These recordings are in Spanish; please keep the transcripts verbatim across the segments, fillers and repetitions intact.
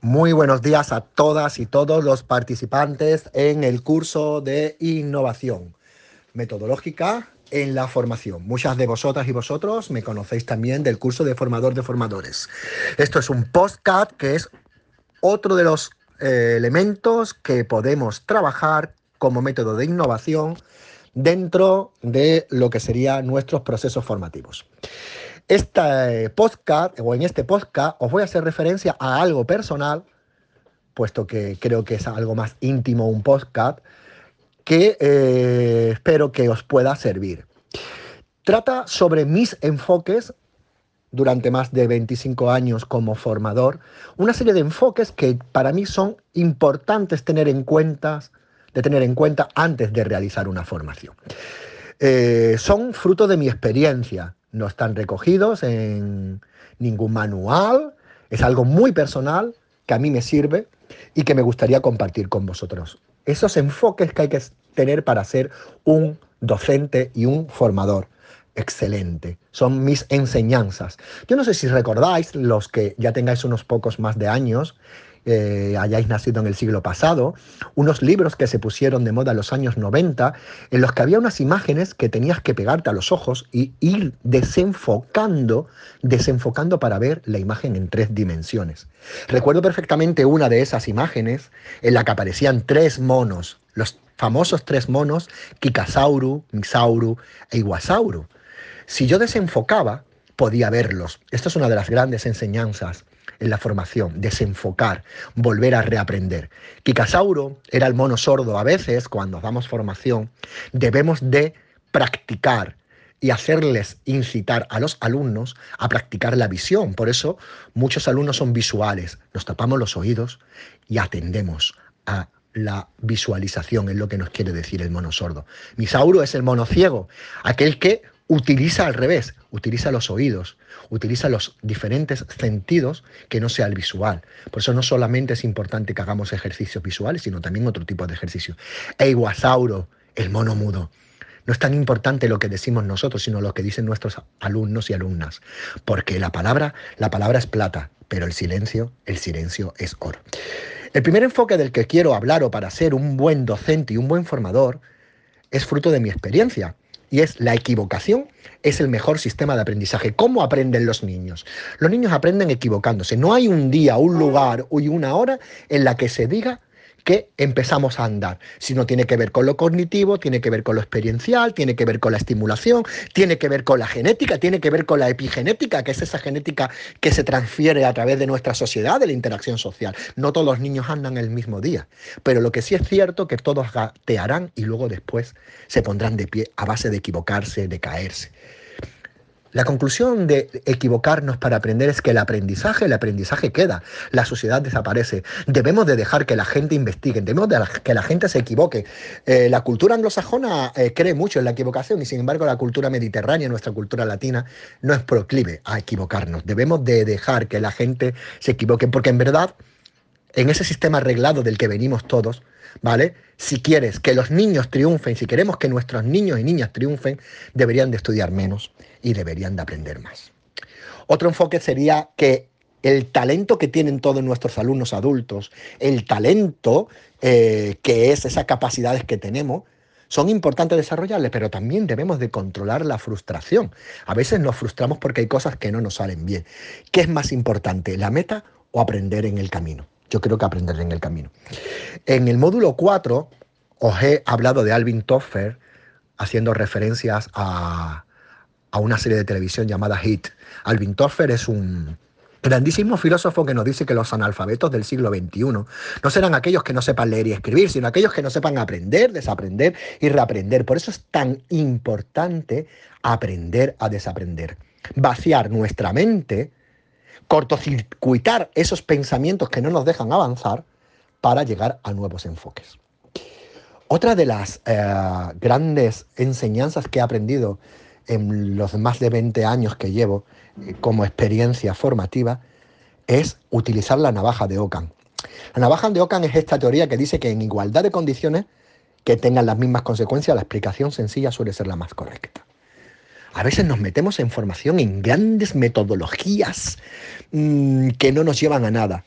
Muy buenos días a todas y todos los participantes en el curso de innovación metodológica en la formación. Muchas de vosotras y vosotros me conocéis también del curso de formador de formadores. Esto es un podcast que es otro de los eh, elementos que podemos trabajar como método de innovación dentro de lo que serían nuestros procesos formativos. Este podcast, o en este podcast, os voy a hacer referencia a algo personal, puesto que creo que es algo más íntimo un podcast, que eh, espero que os pueda servir. Trata sobre mis enfoques durante más de veinticinco años como formador, una serie de enfoques que para mí son importantes tener en cuenta, de tener en cuenta antes de realizar una formación. Eh, son fruto de mi experiencia, no están recogidos en ningún manual, es algo muy personal que a mí me sirve y que me gustaría compartir con vosotros. Esos enfoques que hay que tener para ser un docente y un formador excelente. Son mis enseñanzas. Yo no sé si recordáis, los que ya tengáis unos pocos más de años, eh, hayáis nacido en el siglo pasado, unos libros que se pusieron de moda en los años noventa, en los que había unas imágenes que tenías que pegarte a los ojos y ir desenfocando, desenfocando para ver la imagen en tres dimensiones. Recuerdo perfectamente una de esas imágenes en la que aparecían tres monos, los famosos tres monos, Kikasauru, Misauru e Iwasauru. Si yo desenfocaba, podía verlos. Esto es una de las grandes enseñanzas en la formación, desenfocar, volver a reaprender. Kikasauro era el mono sordo. A veces, cuando damos formación, debemos de practicar y hacerles incitar a los alumnos a practicar la visión. Por eso, muchos alumnos son visuales. Nos tapamos los oídos y atendemos a la visualización, es lo que nos quiere decir el mono sordo. Misauro es el mono ciego, aquel que utiliza al revés, utiliza los oídos, utiliza los diferentes sentidos que no sea el visual. Por eso no solamente es importante que hagamos ejercicios visuales, sino también otro tipo de ejercicios. E Iwasauro, el mono mudo. No es tan importante lo que decimos nosotros, sino lo que dicen nuestros alumnos y alumnas. Porque la palabra, la palabra es plata, pero el silencio, el silencio es oro. El primer enfoque del que quiero hablar, o para ser un buen docente y un buen formador, es fruto de mi experiencia. Y es la equivocación, es el mejor sistema de aprendizaje. ¿Cómo aprenden los niños? Los niños aprenden equivocándose. No hay un día, un lugar y una hora en la que se diga que empezamos a andar, sino tiene que ver con lo cognitivo, tiene que ver con lo experiencial, tiene que ver con la estimulación, tiene que ver con la genética, tiene que ver con la epigenética, que es esa genética que se transfiere a través de nuestra sociedad, de la interacción social. No todos los niños andan el mismo día, pero lo que sí es cierto que todos gatearán y luego después se pondrán de pie a base de equivocarse, de caerse. La conclusión de equivocarnos para aprender es que el aprendizaje, el aprendizaje queda, la sociedad desaparece. Debemos de dejar que la gente investigue, debemos de que la gente se equivoque. Eh, la cultura anglosajona eh, cree mucho en la equivocación y sin embargo la cultura mediterránea, nuestra cultura latina, no es proclive a equivocarnos. Debemos de dejar que la gente se equivoque porque en verdad, en ese sistema arreglado del que venimos todos, ¿vale? Si quieres que los niños triunfen, si queremos que nuestros niños y niñas triunfen, deberían de estudiar menos y deberían de aprender más. Otro enfoque sería que el talento que tienen todos nuestros alumnos adultos, el talento eh, que es esas capacidades que tenemos, son importantes desarrollarles, pero también debemos de controlar la frustración. A veces nos frustramos porque hay cosas que no nos salen bien. ¿Qué es más importante, la meta o aprender en el camino? Yo creo que aprender en el camino. En el módulo cuatro os he hablado de Alvin Toffler, haciendo referencias a, a una serie de televisión llamada Hit. Alvin Toffler es un grandísimo filósofo que nos dice que los analfabetos del siglo veintiuno no serán aquellos que no sepan leer y escribir, sino aquellos que no sepan aprender, desaprender y reaprender. Por eso es tan importante aprender a desaprender. Vaciar nuestra mente, cortocircuitar esos pensamientos que no nos dejan avanzar para llegar a nuevos enfoques. Otra de las eh, grandes enseñanzas que he aprendido en los más de veinte años que llevo eh, como experiencia formativa es utilizar la navaja de Ockham. La navaja de Ockham es esta teoría que dice que en igualdad de condiciones que tengan las mismas consecuencias, la explicación sencilla suele ser la más correcta. A veces nos metemos en formación en grandes metodologías mmm, que no nos llevan a nada.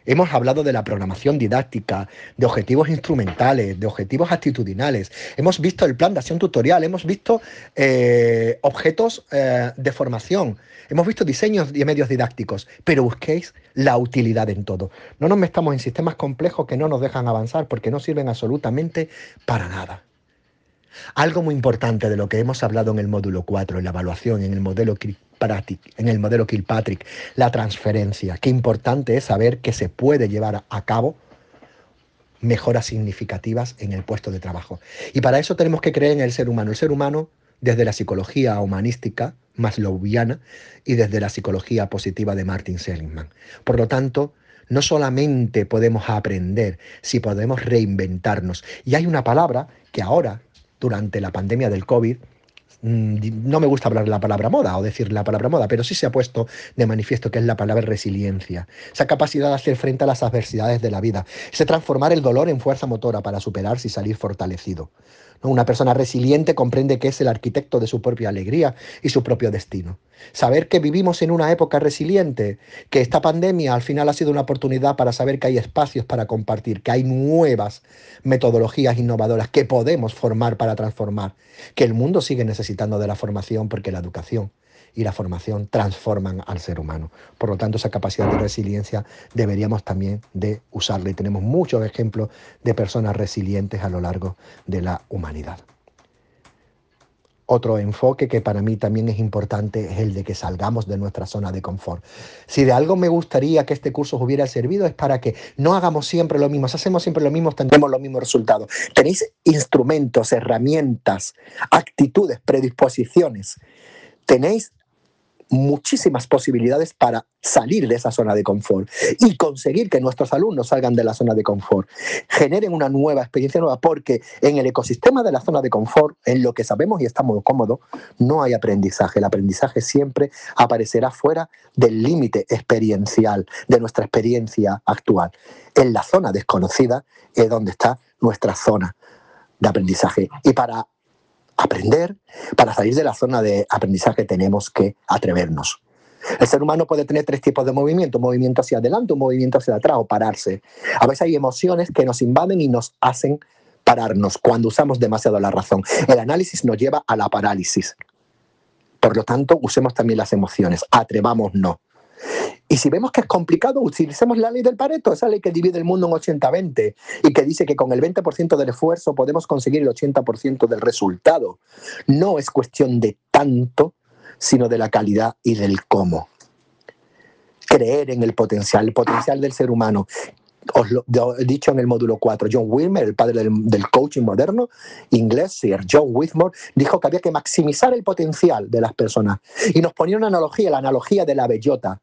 Hemos hablado de la programación didáctica, de objetivos instrumentales, de objetivos actitudinales. Hemos visto el plan de acción tutorial, hemos visto eh, objetos eh, de formación, hemos visto diseños y medios didácticos, pero busquéis la utilidad en todo. No nos metamos en sistemas complejos que no nos dejan avanzar porque no sirven absolutamente para nada. Algo muy importante de lo que hemos hablado en el módulo cuatro, en la evaluación, en el modelo Kilpatrick, en el modelo Kilpatrick, la transferencia. Qué importante es saber que se puede llevar a cabo mejoras significativas en el puesto de trabajo. Y para eso tenemos que creer en el ser humano. El ser humano, desde la psicología humanística, maslowiana, y desde la psicología positiva de Martin Seligman. Por lo tanto, no solamente podemos aprender, si podemos reinventarnos. Y hay una palabra que ahora, durante la pandemia del COVID, no me gusta hablar de la palabra moda o decir la palabra moda, pero sí se ha puesto de manifiesto que es la palabra resiliencia. Esa capacidad de hacer frente a las adversidades de la vida, ese transformar el dolor en fuerza motora para superarse y salir fortalecido. Una persona resiliente comprende que es el arquitecto de su propia alegría y su propio destino. Saber que vivimos en una época resiliente, que esta pandemia al final ha sido una oportunidad para saber que hay espacios para compartir, que hay nuevas metodologías innovadoras que podemos formar para transformar, que el mundo sigue necesitando de la formación porque la educación y la formación transforman al ser humano. Por lo tanto, esa capacidad de resiliencia deberíamos también de usarla y tenemos muchos ejemplos de personas resilientes a lo largo de la humanidad. Otro enfoque que para mí también es importante es el de que salgamos de nuestra zona de confort. Si de algo me gustaría que este curso os hubiera servido es para que no hagamos siempre lo mismo. Si hacemos siempre lo mismo, tendremos los mismos resultados. Tenéis instrumentos, herramientas, actitudes, predisposiciones. Tenéis muchísimas posibilidades para salir de esa zona de confort y conseguir que nuestros alumnos salgan de la zona de confort, generen una nueva experiencia nueva, porque en el ecosistema de la zona de confort, en lo que sabemos y estamos cómodos, no hay aprendizaje. El aprendizaje siempre aparecerá fuera del límite experiencial, de nuestra experiencia actual. En la zona desconocida es donde está nuestra zona de aprendizaje. Y para aprender, para salir de la zona de aprendizaje tenemos que atrevernos. El ser humano puede tener tres tipos de movimiento: un movimiento hacia adelante, un movimiento hacia atrás o pararse. A veces hay emociones que nos invaden y nos hacen pararnos cuando usamos demasiado la razón. El análisis nos lleva a la parálisis. Por lo tanto, usemos también las emociones, atrevámonos. Y si vemos que es complicado, utilicemos la ley del Pareto, esa ley que divide el mundo en ochenta veinte y que dice que con el veinte por ciento del esfuerzo podemos conseguir el ochenta por ciento del resultado. No es cuestión de tanto, sino de la calidad y del cómo. Creer en el potencial, el potencial del ser humano. Os lo he dicho en el módulo cuatro, John Wilmer, el padre del, del coaching moderno, inglés, Sir John Whitmore, dijo que había que maximizar el potencial de las personas. Y nos ponía una analogía, la analogía de la bellota.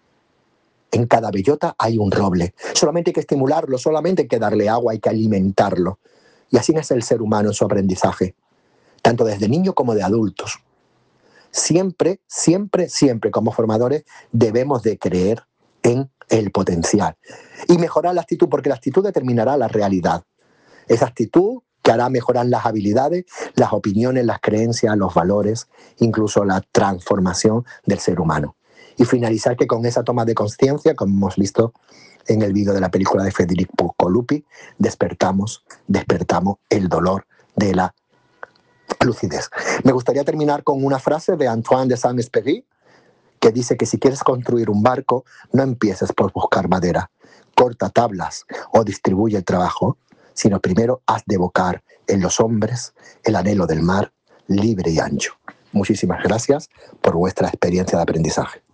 En cada bellota hay un roble. Solamente hay que estimularlo, solamente hay que darle agua, hay que alimentarlo. Y así es el ser humano en su aprendizaje, tanto desde niño como de adultos. Siempre, siempre, siempre como formadores debemos de creer en el potencial y mejorar la actitud, porque la actitud determinará la realidad. Esa actitud que hará mejorar las habilidades, las opiniones, las creencias, los valores, incluso la transformación del ser humano. Y finalizar que con esa toma de conciencia, como hemos visto en el vídeo de la película de Federico Colupi, despertamos, despertamos el dolor de la lucidez. Me gustaría terminar con una frase de Antoine de Saint-Exupéry, que dice que si quieres construir un barco, no empieces por buscar madera, corta tablas o distribuye el trabajo, sino primero has de evocar en los hombres el anhelo del mar libre y ancho. Muchísimas gracias por vuestra experiencia de aprendizaje.